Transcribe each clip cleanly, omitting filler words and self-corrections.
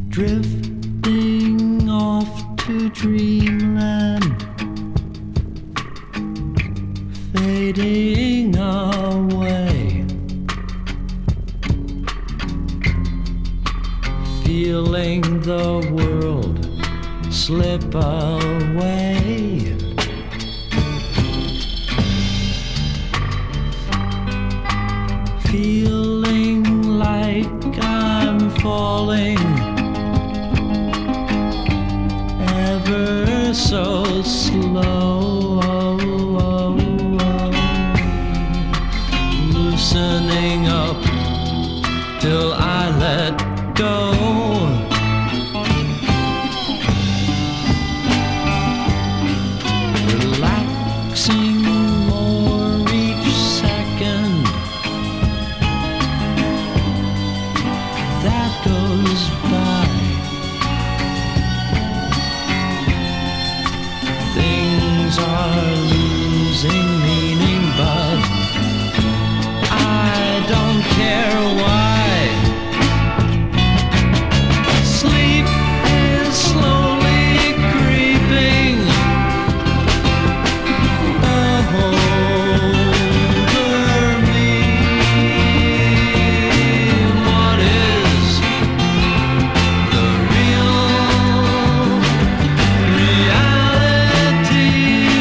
drifting off to dreamland, fading away, feeling the world slip away. Feeling like I'm falling ever so slow, loosening up till I let go. Relaxing more each second that goes by. Things are losing meaning, but I don't care why. Sleep is slowly creeping over me. What is the real reality?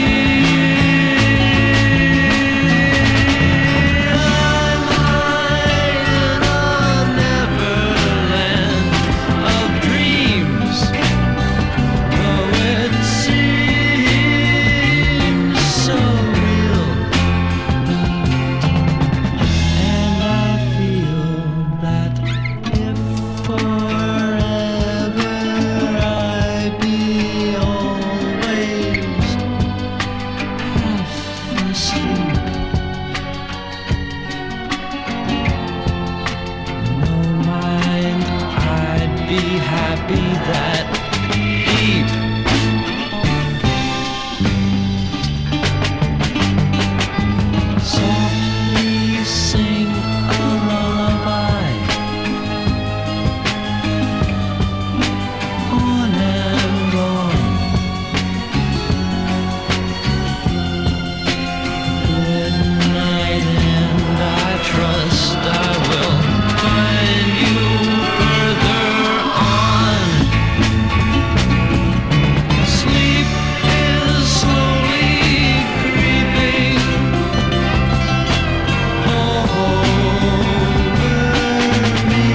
I'm high in a neverland of dreams, though it seems so real. And I feel that if forever I be always half asleep, no mind, I'd be happy that deep. Softly sing a lullaby, on and on. Good night, and I trust I will find you further on. Sleep is slowly creeping over me.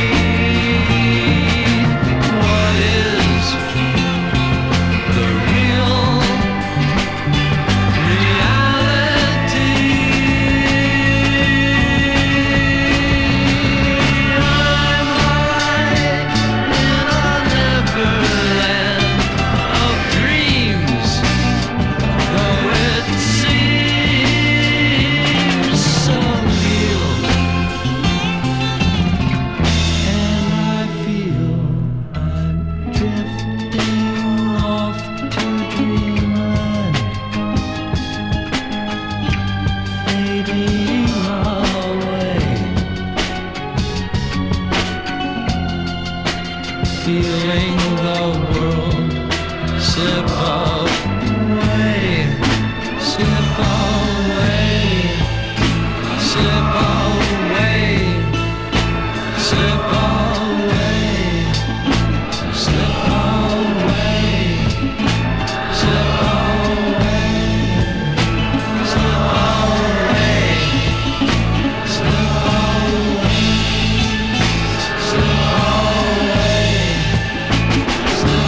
What is the real reality? I'm high in a neverland of dreams, though it seems so real. And I feel I'm drifting off to dreamland, fading away, feeling the world slip away, slip away, slip away, slip away, slip away, slip away, slip away, slip away, slip away, slip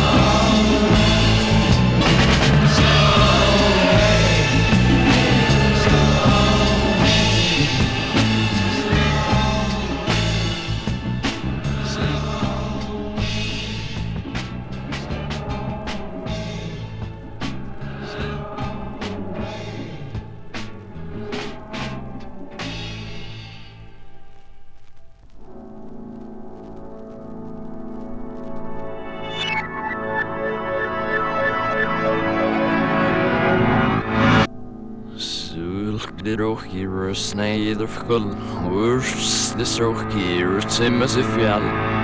Rocky Rusnay the Full Worse this Rocky Rutsim as if you